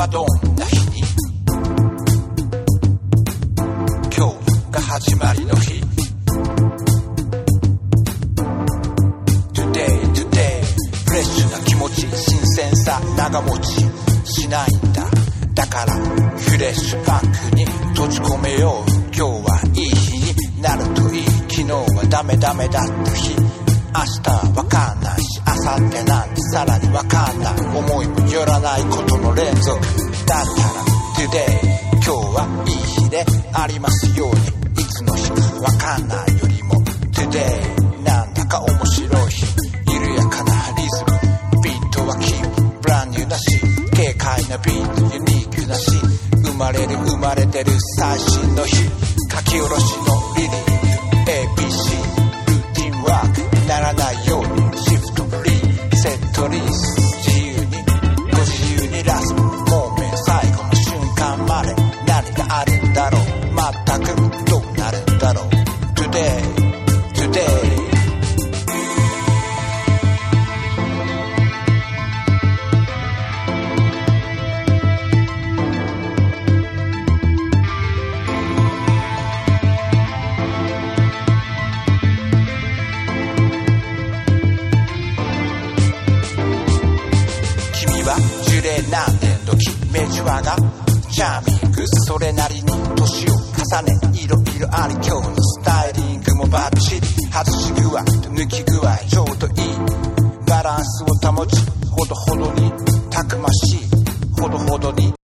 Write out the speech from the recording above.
はどんな日に、今日が始まりの日。 Today フレッシュな気持ち、新鮮さ長持ちしないんだ。だからフレッシュバッグに閉じ込めよう。今日はいい日になるといい。昨日はダメだった日、明日はわかんないし、明後日なんてさらにわかんない。思いもよらないことの連続だったら Today 今日はいい日でありますように。いつの日かわかんないよりも Today なんだか面白い日。緩やかなリズム、ビートはキープ、ブランニューだし、軽快なビート、ユニークだし、生まれてる最新の日。書き下ろしのリリー ABC ルーティンワークならないように、シフトフリーセットリスト、自由にご自由にラストモーメント、最後の瞬間まで何があるんだろう。全くどうなるんだろう。 Today樹齢何年時、メジュアがチャーミング、それなりに年を重ね、いろいろあり、今日のスタイリングもバッチリ。外し具合と抜き具合ちょうどいい、バランスを保ち、ほどほどにたくましい、ほどほどに